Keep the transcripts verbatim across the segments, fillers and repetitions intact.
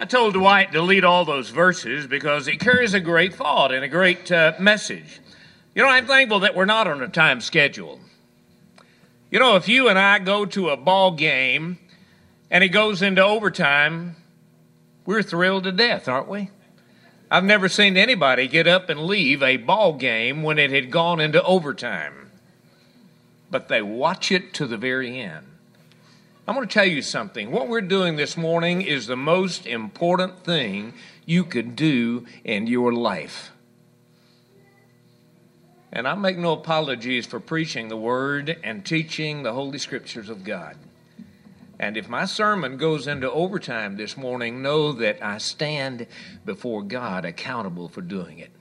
I told Dwight to delete all those verses because it carries a great thought and a great uh, message. You know, I'm thankful that we're not on a time schedule. You know, if you and I go to a ball game and it goes into overtime, we're thrilled to death, aren't we? I've never seen anybody get up and leave a ball game when it had gone into overtime. But they watch it to the very end. I'm going to tell you something. What we're doing this morning is the most important thing you could do in your life. And I make no apologies for preaching the Word and teaching the Holy Scriptures of God. And if my sermon goes into overtime this morning, know that I stand before God accountable for doing it.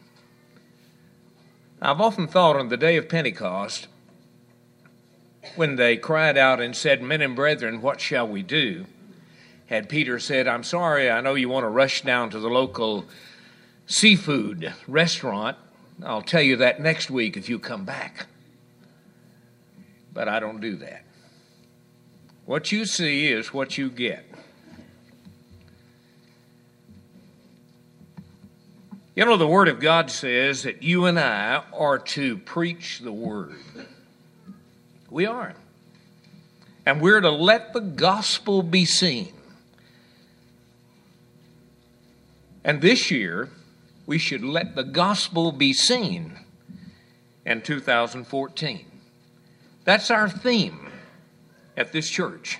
I've often thought on the day of Pentecost, when they cried out and said, "Men and brethren, what shall we do?" Had Peter said, "I'm sorry, I know you want to rush down to the local seafood restaurant. I'll tell you that next week if you come back." But I don't do that. What you see is what you get. You know, the Word of God says that you and I are to preach the Word. We are. And we're to let the gospel be seen. And this year, we should let the gospel be seen in two thousand fourteen. That's our theme at this church.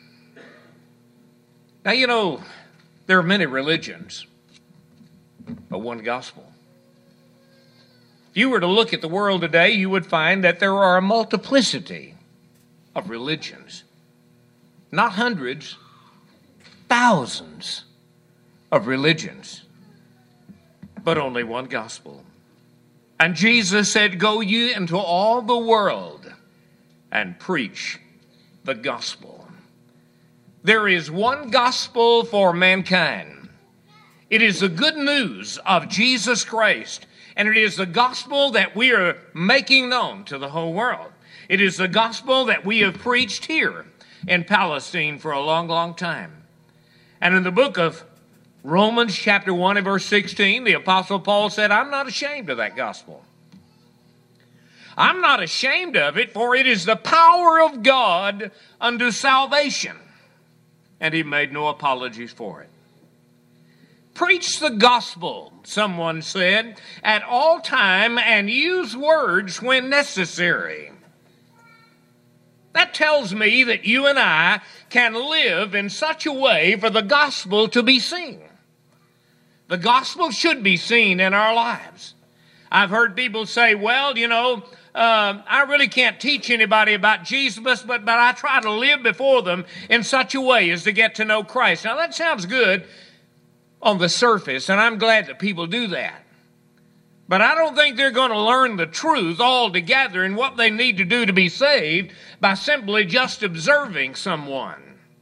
Now, you know, there are many religions, but one gospel. If you were to look at the world today, you would find that there are a multiplicity of religions. Not hundreds, thousands of religions, but only one gospel. And Jesus said, "Go ye into all the world and preach the gospel." There is one gospel for mankind. It is the good news of Jesus Christ, and it is the gospel that we are making known to the whole world. It is the gospel that we have preached here in Palestine for a long, long time. And in the book of Romans chapter one and verse sixteen, the Apostle Paul said, "I'm not ashamed of that gospel. I'm not ashamed of it, for it is the power of God unto salvation." And he made no apologies for it. Preach the gospel, someone said, at all time, and use words when necessary. That tells me that you and I can live in such a way for the gospel to be seen. The gospel should be seen in our lives. I've heard people say, "Well, you know, Uh, I really can't teach anybody about Jesus, but, but I try to live before them in such a way as to get to know Christ." Now, that sounds good on the surface, and I'm glad that people do that. But I don't think they're going to learn the truth altogether and what they need to do to be saved by simply just observing someone.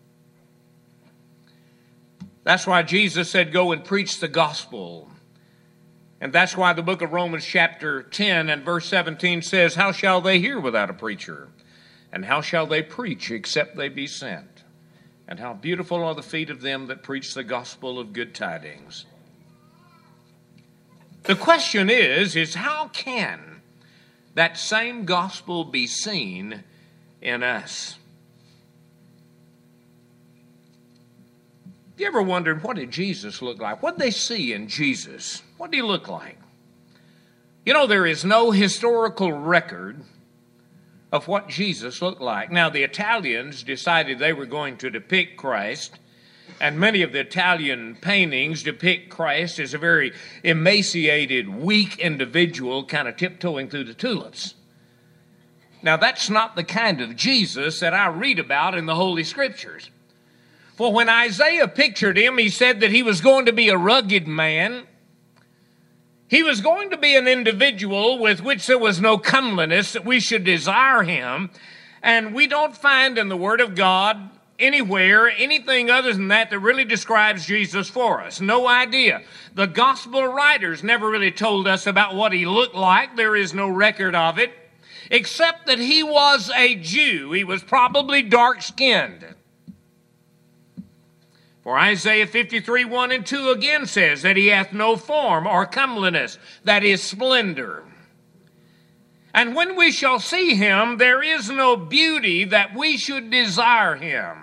That's why Jesus said, "Go and preach the gospel." And that's why the book of Romans chapter ten and verse seventeen says, "How shall they hear without a preacher? And how shall they preach except they be sent? And how beautiful are the feet of them that preach the gospel of good tidings." The question is, is how can that same gospel be seen in us? You ever wondered, what did Jesus look like? What did they see in Jesus? What did he look like? You know, there is no historical record of what Jesus looked like. Now, the Italians decided they were going to depict Christ, and many of the Italian paintings depict Christ as a very emaciated, weak individual kind of tiptoeing through the tulips. Now, that's not the kind of Jesus that I read about in the Holy Scriptures. For when Isaiah pictured him, he said that he was going to be a rugged man. He was going to be an individual with which there was no comeliness, that we should desire him. And we don't find in the Word of God anywhere anything other than that that really describes Jesus for us. No idea. The gospel writers never really told us about what he looked like. There is no record of it, except that he was a Jew. He was probably dark-skinned. For Isaiah fifty-three, one and two again says that he hath no form or comeliness, that is splendor. And when we shall see him, there is no beauty that we should desire him.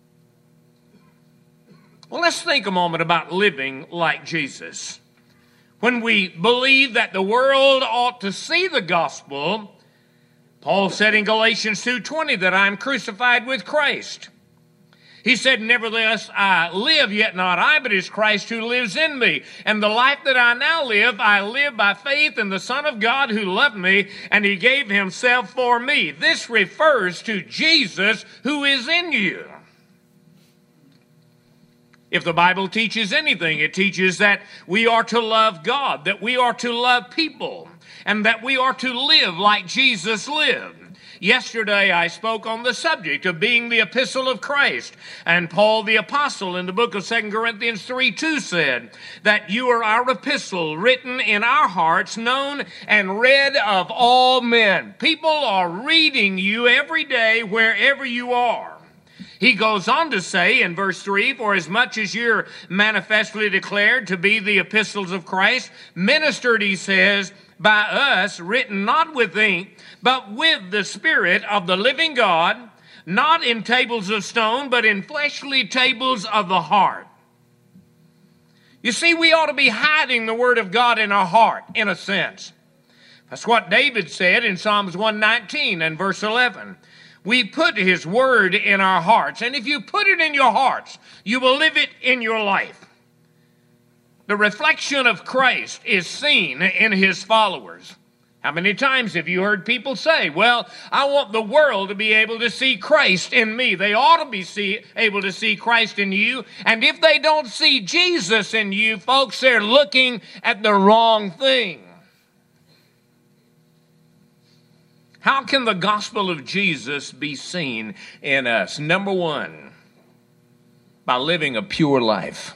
Well, let's think a moment about living like Jesus. When we believe that the world ought to see the gospel, Paul said in Galatians two twenty that I am crucified with Christ. He said, nevertheless, I live, yet not I, but it is Christ who lives in me. And the life that I now live, I live by faith in the Son of God who loved me, and he gave himself for me. This refers to Jesus who is in you. If the Bible teaches anything, it teaches that we are to love God, that we are to love people, and that we are to live like Jesus lived. Yesterday I spoke on the subject of being the epistle of Christ, and Paul the apostle in the book of Second Corinthians three two said that you are our epistle written in our hearts, known and read of all men. People are reading you every day wherever you are. He goes on to say in verse three, for as much as you're manifestly declared to be the epistles of Christ, ministered, he says, by us, written not with ink, but with the Spirit of the living God, not in tables of stone, but in fleshly tables of the heart. You see, we ought to be hiding the Word of God in our heart, in a sense. That's what David said in Psalms one nineteen and verse eleven. We put his word in our hearts, and if you put it in your hearts, you will live it in your life. The reflection of Christ is seen in his followers. How many times have you heard people say, well, I want the world to be able to see Christ in me. They ought to be see, able to see Christ in you. And if they don't see Jesus in you, folks, they're looking at the wrong thing. How can the gospel of Jesus be seen in us? Number one, by living a pure life.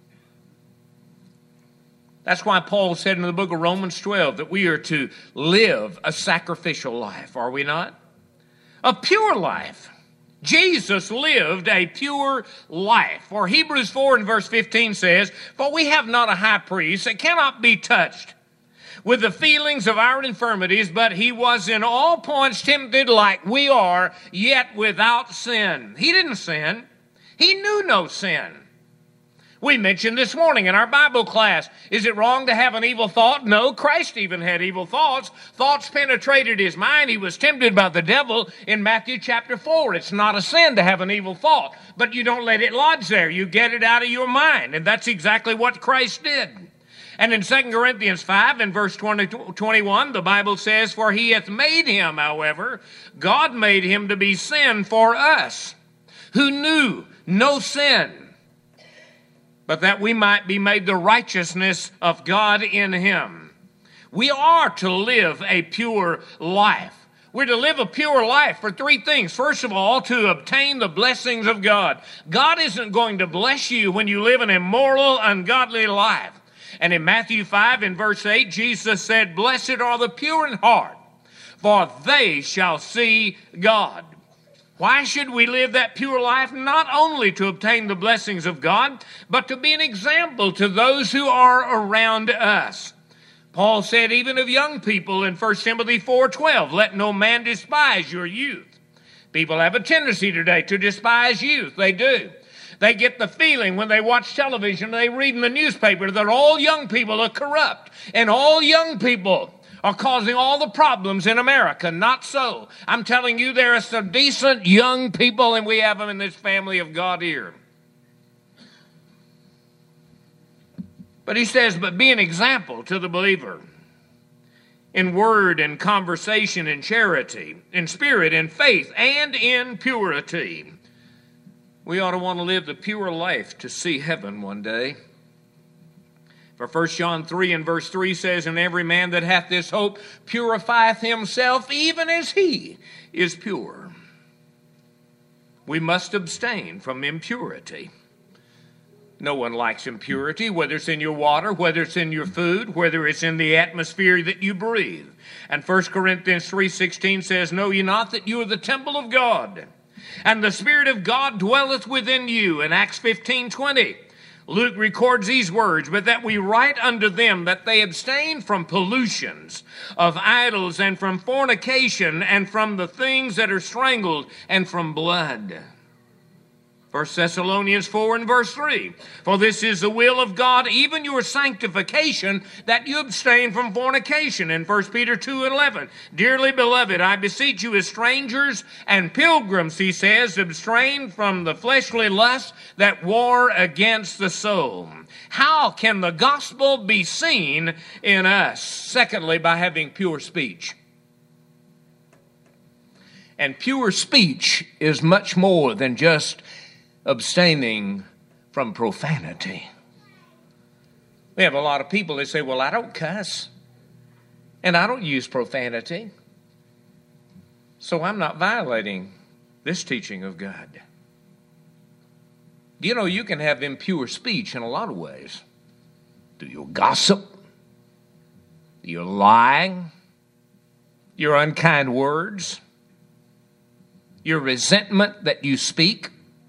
That's why Paul said in the book of Romans twelve that we are to live a sacrificial life, are we not? A pure life. Jesus lived a pure life. For Hebrews four and verse fifteen says, for we have not a high priest that cannot be touched with the feelings of our infirmities, but he was in all points tempted like we are, yet without sin. He didn't sin. He knew no sin. We mentioned this morning in our Bible class, is it wrong to have an evil thought? No, Christ even had evil thoughts. Thoughts penetrated his mind. He was tempted by the devil in Matthew chapter four. It's not a sin to have an evil thought, but you don't let it lodge there. You get it out of your mind, and that's exactly what Christ did. And in Second Corinthians five and verse twenty, twenty-one, the Bible says, for he hath made him, however, God made him to be sin for us, who knew no sin, but that we might be made the righteousness of God in him. We are to live a pure life. We're to live a pure life for three things. First of all, to obtain the blessings of God. God isn't going to bless you when you live an immoral, ungodly life. And in Matthew five and verse eight, Jesus said, blessed are the pure in heart, for they shall see God. Why should we live that pure life? Not only to obtain the blessings of God, but to be an example to those who are around us. Paul said even of young people in First Timothy four twelve, let no man despise your youth. People have a tendency today to despise youth. They do. They get the feeling when they watch television, they read in the newspaper that all young people are corrupt and all young people are causing all the problems in America. Not so. I'm telling you, there are some decent young people, and we have them in this family of God here. But he says, but be an example to the believer in word and conversation and charity, in spirit and faith, and in purity. We ought to want to live the pure life to see heaven one day. For First John three and verse three says, and every man that hath this hope purifieth himself, even as he is pure. We must abstain from impurity. No one likes impurity, whether it's in your water, whether it's in your food, whether it's in the atmosphere that you breathe. And First Corinthians three sixteen says, know ye not that you are the temple of God, and the Spirit of God dwelleth within you, in Acts fifteen twenty. Luke records these words, but that we write unto them that they abstain from pollutions of idols and from fornication and from the things that are strangled and from blood. First Thessalonians four and verse three. For this is the will of God, even your sanctification, that you abstain from fornication. In First Peter two and eleven. Dearly beloved, I beseech you as strangers and pilgrims, he says, abstain from the fleshly lusts that war against the soul. How can the gospel be seen in us? Secondly, by having pure speech. And pure speech is much more than just abstaining from profanity. We have a lot of people that say, well, I don't cuss, and I don't use profanity, so I'm not violating this teaching of God. Do you know you can have impure speech in a lot of ways? Do you gossip? Do you lie? Your unkind words? Your resentment that you speak?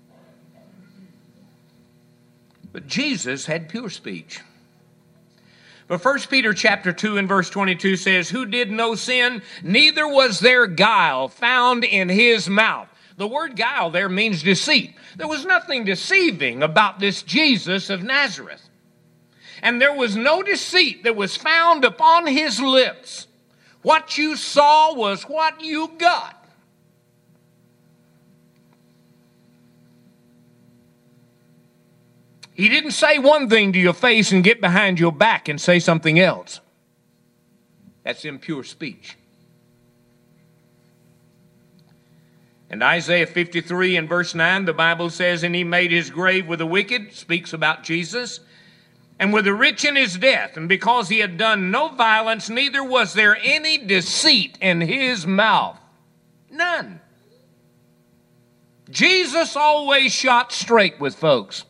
But Jesus had pure speech. But First Peter chapter two and verse twenty-two says, who did no sin, neither was there guile found in his mouth. The word guile there means deceit. There was nothing deceiving about this Jesus of Nazareth. And there was no deceit that was found upon his lips. What you saw was what you got. He didn't say one thing to your face and get behind your back and say something else. That's impure speech. And Isaiah fifty-three and verse nine, the Bible says, and he made his grave with the wicked, speaks about Jesus, and with the rich in his death. And because he had done no violence, neither was there any deceit in his mouth. None. Jesus always shot straight with folks.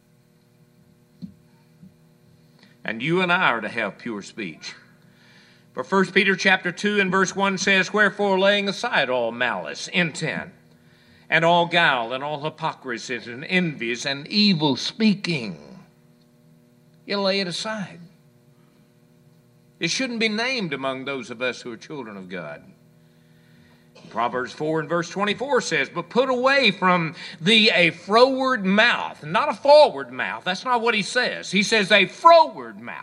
And you and I are to have pure speech. For First Peter chapter two and verse one says, wherefore laying aside all malice, intent, and all guile, and all hypocrisies, and envies, and evil speaking, you lay it aside. It shouldn't be named among those of us who are children of God. Proverbs four and verse twenty-four says, but put away from thee a froward mouth, not a forward mouth. That's not what he says. He says a froward mouth.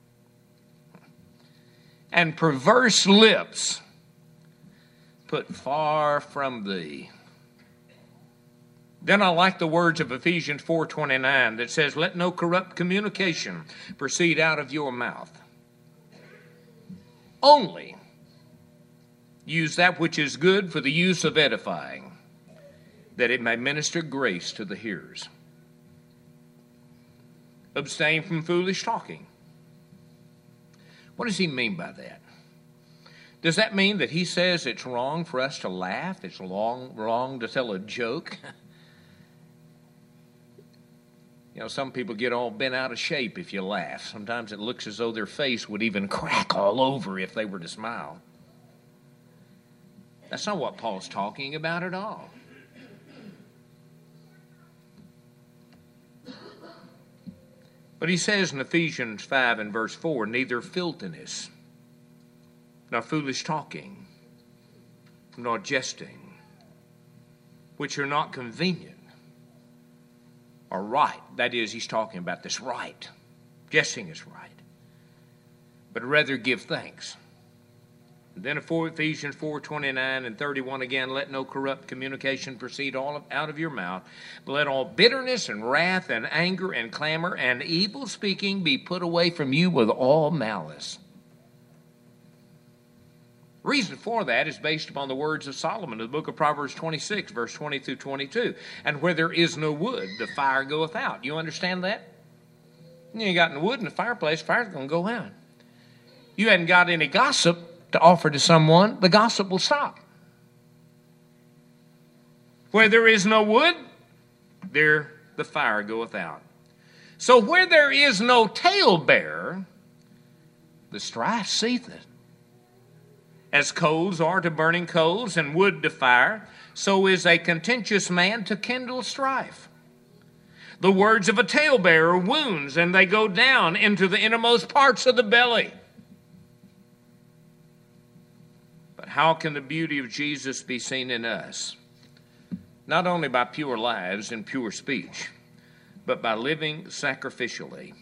And perverse lips put far from thee. Then I like the words of Ephesians four twenty-nine that says, let no corrupt communication proceed out of your mouth. Only use that which is good for the use of edifying, that it may minister grace to the hearers. Abstain from foolish talking. What does he mean by that? Does that mean that he says it's wrong for us to laugh? It's wrong, wrong to tell a joke? You know, some people get all bent out of shape if you laugh. Sometimes it looks as though their face would even crack all over if they were to smile. That's not what Paul's talking about at all. But he says in Ephesians five and verse four, neither filthiness, nor foolish talking, nor jesting, which are not convenient, are right. That is, he's talking about this right. Jesting is right. But rather give thanks. And then Ephesians four twenty-nine and thirty-one again, let no corrupt communication proceed all of, out of your mouth, but let all bitterness and wrath and anger and clamor and evil speaking be put away from you with all malice. Reason for that is based upon the words of Solomon in the book of Proverbs twenty-six, verse twenty through twenty-two. And where there is no wood, the fire goeth out. You understand that? You ain't got no wood in the fireplace, fire's going to go out. You hadn't got any gossip to offer to someone, the gossip will stop. Where there is no wood, there the fire goeth out. So where there is no talebearer, the strife ceaseth. As coals are to burning coals and wood to fire, so is a contentious man to kindle strife. The words of a talebearer wounds, and they go down into the innermost parts of the belly. But how can the beauty of Jesus be seen in us? Not only by pure lives and pure speech, but by living sacrificially.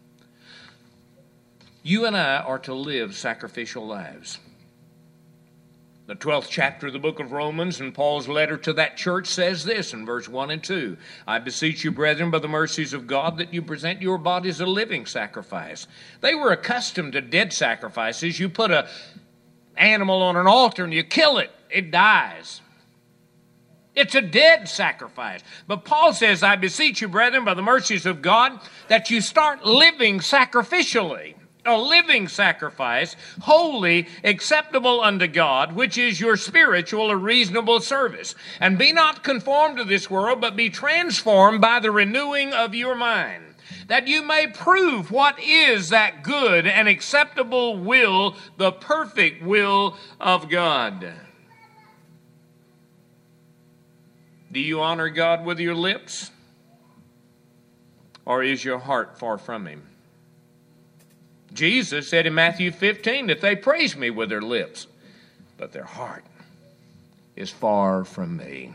You and I are to live sacrificial lives. The twelfth chapter of the book of Romans and Paul's letter to that church says this in verse one and two. I beseech you, brethren, by the mercies of God, that you present your bodies a living sacrifice. They were accustomed to dead sacrifices. You put an animal on an altar and you kill it, it dies. It's a dead sacrifice. But Paul says, I beseech you, brethren, by the mercies of God, that you start living sacrificially. A living sacrifice, holy, acceptable unto God, which is your spiritual or reasonable service. And be not conformed to this world, but be transformed by the renewing of your mind, that you may prove what is that good and acceptable will, the perfect will of God. Do you honor God with your lips? Or is your heart far from Him? Jesus said in Matthew fifteen that they praise me with their lips, but their heart is far from me.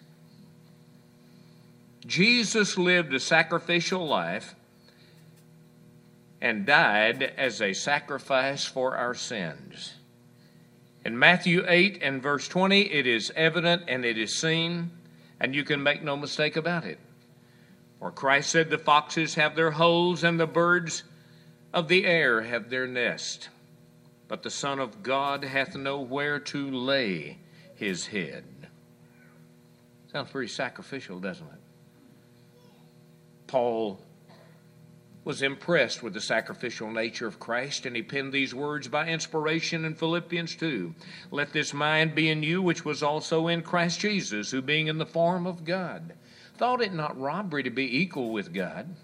Jesus lived a sacrificial life and died as a sacrifice for our sins. In Matthew eight and verse twenty, it is evident and it is seen, and you can make no mistake about it. For Christ said, the foxes have their holes and the birds of the air have their nest, but the Son of God hath nowhere to lay his head. Sounds pretty sacrificial, doesn't it? Paul was impressed with the sacrificial nature of Christ, and he penned these words by inspiration in Philippians two. Let this mind be in you, which was also in Christ Jesus, who being in the form of God, thought it not robbery to be equal with God.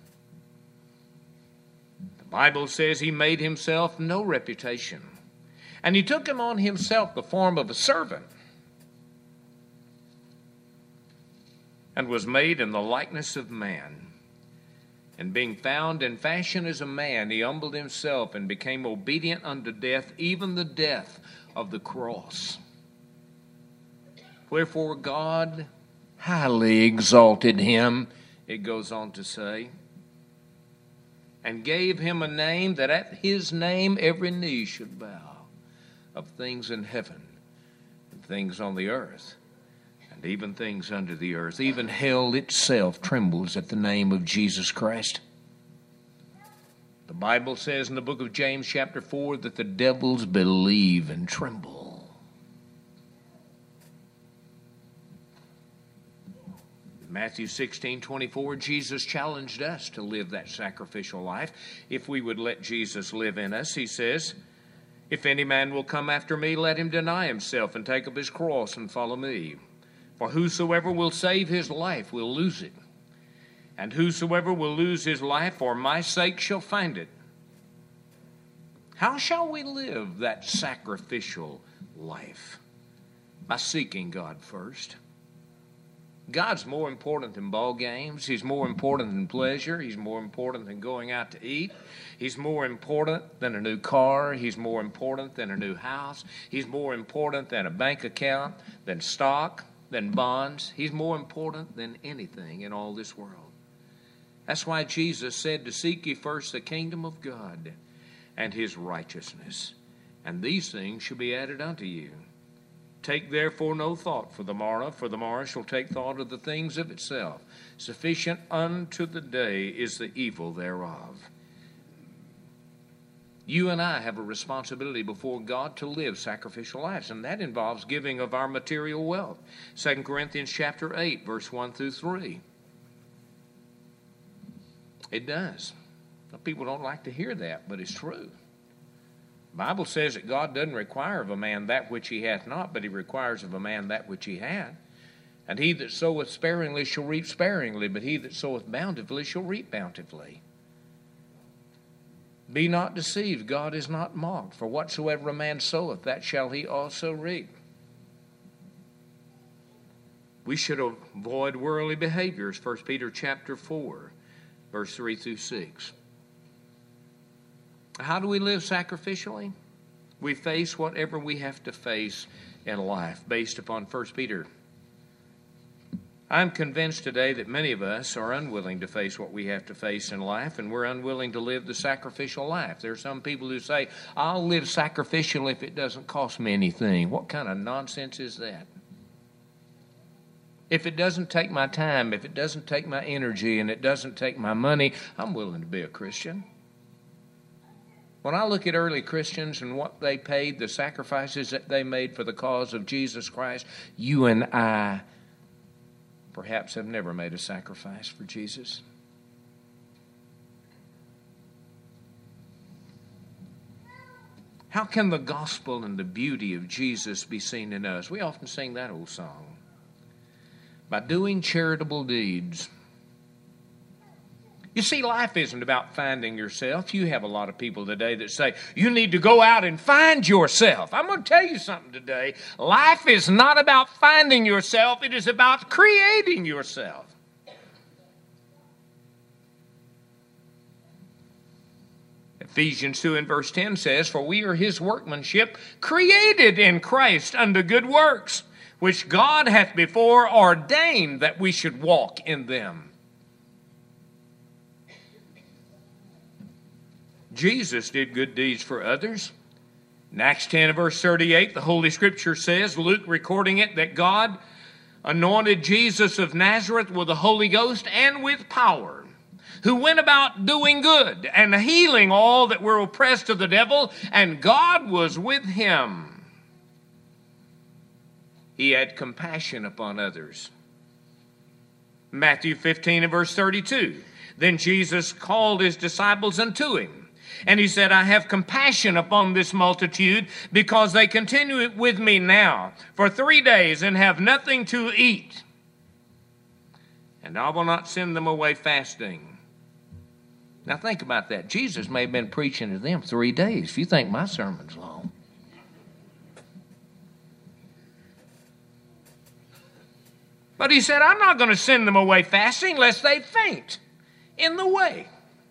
The Bible says he made himself no reputation, and he took him on himself the form of a servant, and was made in the likeness of man. And being found in fashion as a man, he humbled himself and became obedient unto death, even the death of the cross. Wherefore God highly exalted him, it goes on to say, and gave him a name that at his name every knee should bow, of things in heaven and things on the earth and even things under the earth. Even hell itself trembles at the name of Jesus Christ. The Bible says in the book of James chapter four that the devils believe and tremble. Matthew sixteen twenty-four, Jesus challenged us to live that sacrificial life. If we would let Jesus live in us, he says, if any man will come after me, let him deny himself and take up his cross and follow me. For whosoever will save his life will lose it, and whosoever will lose his life for my sake shall find it. How shall we live that sacrificial life? By seeking God first. God's more important than ball games. He's more important than pleasure. He's more important than going out to eat. He's more important than a new car. He's more important than a new house. He's more important than a bank account, than stock, than bonds. He's more important than anything in all this world. That's why Jesus said to seek ye first the kingdom of God and his righteousness, and these things shall be added unto you. Take therefore no thought for the morrow, for the morrow shall take thought of the things of itself. Sufficient unto the day is the evil thereof. You and I have a responsibility before God to live sacrificial lives, and that involves giving of our material wealth. Second Corinthians chapter eight, verse one through three. It does. Some people don't like to hear that, but it's true. The Bible says that God doesn't require of a man that which he hath not, but he requires of a man that which he hath. And he that soweth sparingly shall reap sparingly, but he that soweth bountifully shall reap bountifully. Be not deceived, God is not mocked. For whatsoever a man soweth, that shall he also reap. We should avoid worldly behaviors. First Peter chapter four, verse three through six. How do we live sacrificially? We face whatever we have to face in life based upon First Peter. I'm convinced today that many of us are unwilling to face what we have to face in life, and we're unwilling to live the sacrificial life. There are some people who say, I'll live sacrificial if it doesn't cost me anything. What kind of nonsense is that? If it doesn't take my time, if it doesn't take my energy, and it doesn't take my money, I'm willing to be a Christian. When I look at early Christians and what they paid, the sacrifices that they made for the cause of Jesus Christ, you and I perhaps have never made a sacrifice for Jesus. How can the gospel and the beauty of Jesus be seen in us? We often sing that old song. By doing charitable deeds. You see, life isn't about finding yourself. You have a lot of people today that say, you need to go out and find yourself. I'm going to tell you something today. Life is not about finding yourself. It is about creating yourself. Ephesians two and verse ten says, for we are his workmanship, created in Christ unto good works, which God hath before ordained that we should walk in them. Jesus did good deeds for others. In Acts ten and verse thirty-eight, the Holy Scripture says, Luke recording it, that God anointed Jesus of Nazareth with the Holy Ghost and with power, who went about doing good and healing all that were oppressed of the devil, and God was with him. He had compassion upon others. Matthew fifteen and verse thirty-two, then Jesus called his disciples unto him, and he said, I have compassion upon this multitude, because they continue with me now for three days and have nothing to eat. And I will not send them away fasting. Now think about that. Jesus may have been preaching to them three days. If you think my sermon's long. But he said, I'm not going to send them away fasting lest they faint in the way.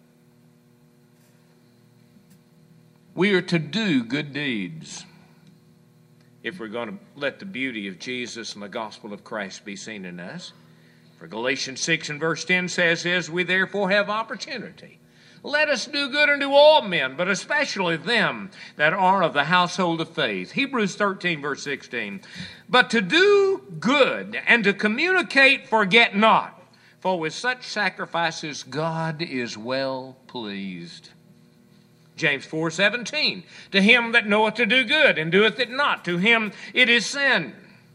We are to do good deeds if we're going to let the beauty of Jesus and the gospel of Christ be seen in us. For Galatians six and verse ten says, as we therefore have opportunity, let us do good unto all men, but especially them that are of the household of faith. Hebrews thirteen verse sixteen, but to do good and to communicate forget not, for with such sacrifices God is well pleased. James four seventeen, to him that knoweth to do good and doeth it not, to him it is sin.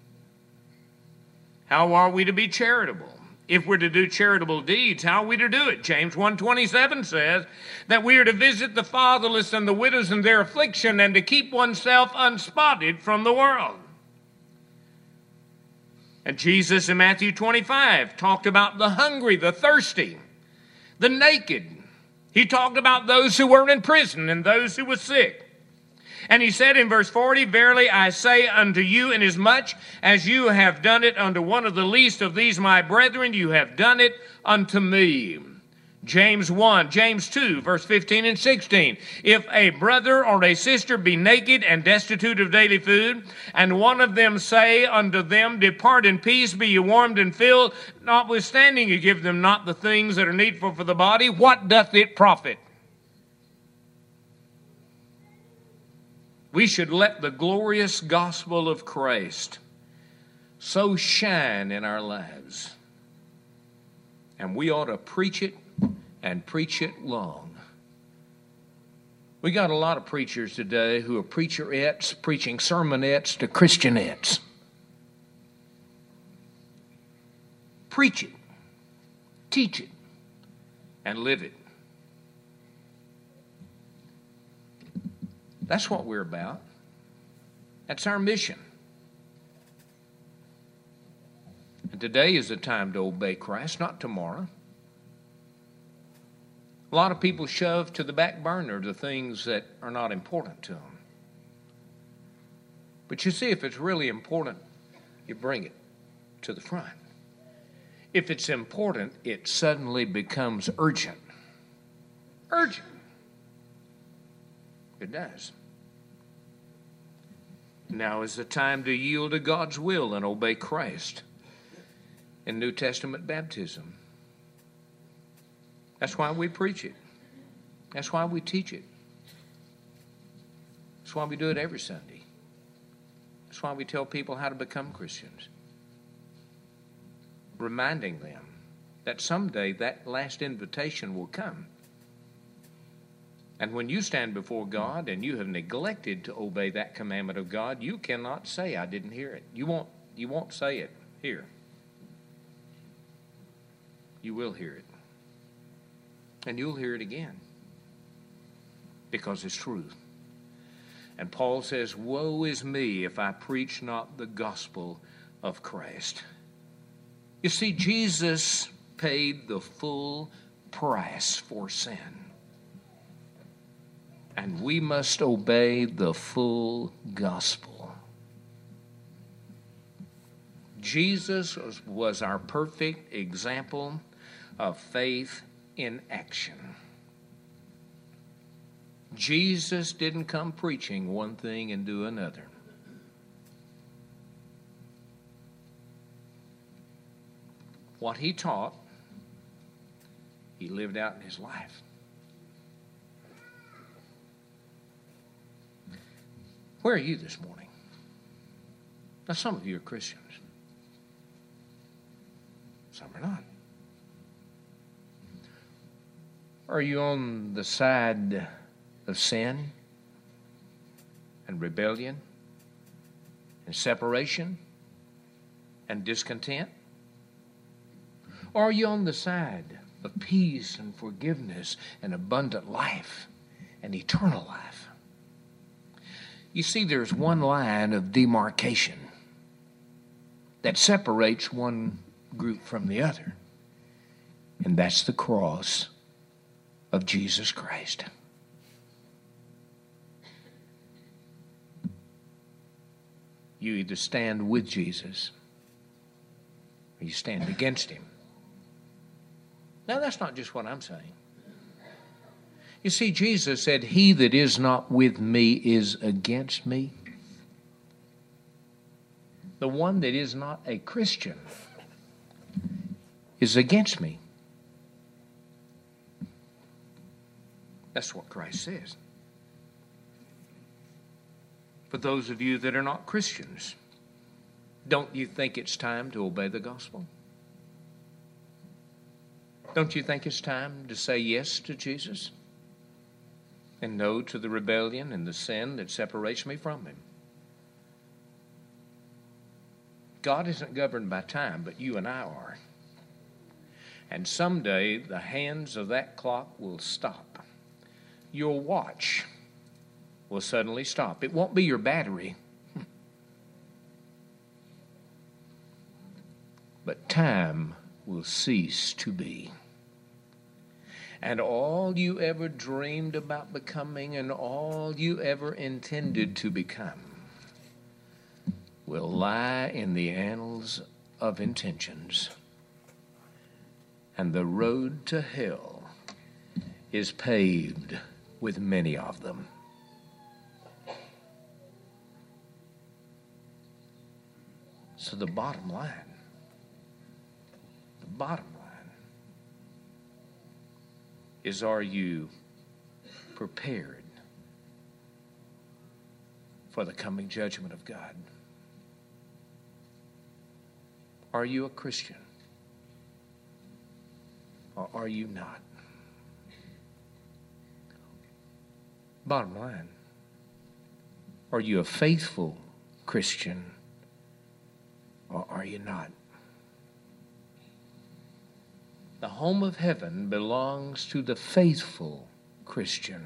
How are we to be charitable? If we're to do charitable deeds, how are we to do it? James one twenty-seven says that we are to visit the fatherless and the widows in their affliction, and to keep oneself unspotted from the world. And Jesus in Matthew twenty-five talked about the hungry, the thirsty, the naked. He talked about those who were in prison and those who were sick. And he said in verse forty, verily I say unto you, inasmuch as you have done it unto one of the least of these my brethren, you have done it unto me. James one, James two, verse fifteen and sixteen. If a brother or a sister be naked and destitute of daily food, and one of them say unto them, depart in peace, be ye warmed and filled, notwithstanding you give them not the things that are needful for the body, what doth it profit? We should let the glorious gospel of Christ so shine in our lives, and we ought to preach it and preach it long. We got a lot of preachers today who are preacherettes preaching sermonettes to Christianettes. Preach it, teach it, and live it. That's what we're about. That's our mission. And today is the time to obey Christ, not tomorrow. A lot of people shove to the back burner the things that are not important to them. But you see, if it's really important, you bring it to the front. If it's important, it suddenly becomes urgent. Urgent. It does. Now is the time to yield to God's will and obey Christ in New Testament baptism. That's why we preach it. That's why we teach it. That's why we do it every Sunday. That's why we tell people how to become Christians. Reminding them that someday that last invitation will come. And when you stand before God and you have neglected to obey that commandment of God, you cannot say, I didn't hear it. You won't, you won't say it here. You will hear it. And you'll hear it again. Because it's truth. And Paul says, woe is me if I preach not the gospel of Christ. You see, Jesus paid the full price for sin. And we must obey the full gospel. Jesus was, was our perfect example of faith in action. Jesus didn't come preaching one thing and do another. What he taught, he lived out in his life. Where are you this morning? Now, some of you are Christians. Some are not. Are you on the side of sin and rebellion and separation and discontent? Or are you on the side of peace and forgiveness and abundant life and eternal life? You see, there's one line of demarcation that separates one group from the other, and that's the cross of Jesus Christ. You either stand with Jesus or you stand against him. Now, that's not just what I'm saying. You see, Jesus said, he that is not with me is against me. The one that is not a Christian is against me. That's what Christ says. For those of you that are not Christians, don't you think it's time to obey the gospel? Don't you think it's time to say yes to Jesus? And no to the rebellion and the sin that separates me from him? God isn't governed by time, but you and I are. And someday the hands of that clock will stop. Your watch will suddenly stop. It won't be your battery. But time will cease to be. And all you ever dreamed about becoming and all you ever intended to become will lie in the annals of intentions. And the road to hell is paved with many of them. So the bottom line, the bottom line is, are you prepared for the coming judgment of God? Are you a Christian? Or are you not? Bottom line, are you a faithful Christian or are you not? The home of heaven belongs to the faithful Christian,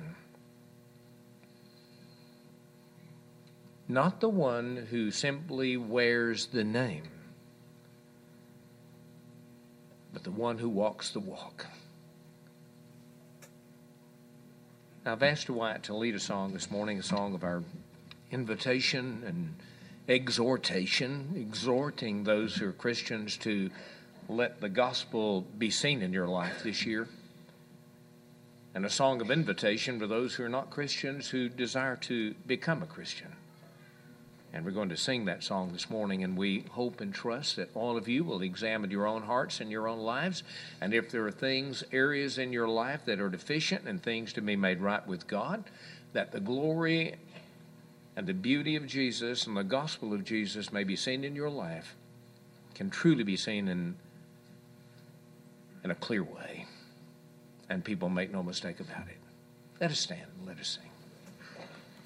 not the one who simply wears the name, but the one who walks the walk. Now, I've asked Dwight to lead a song this morning, a song of our invitation and exhortation, exhorting those who are Christians to let the gospel be seen in your life this year, and a song of invitation for those who are not Christians who desire to become a Christian. And we're going to sing that song this morning, and we hope and trust that all of you will examine your own hearts and your own lives, and if there are things, areas in your life that are deficient and things to be made right with God, that the glory and the beauty of Jesus and the gospel of Jesus may be seen in your life, can truly be seen in, in a clear way, and people make no mistake about it. Let us stand and let us sing.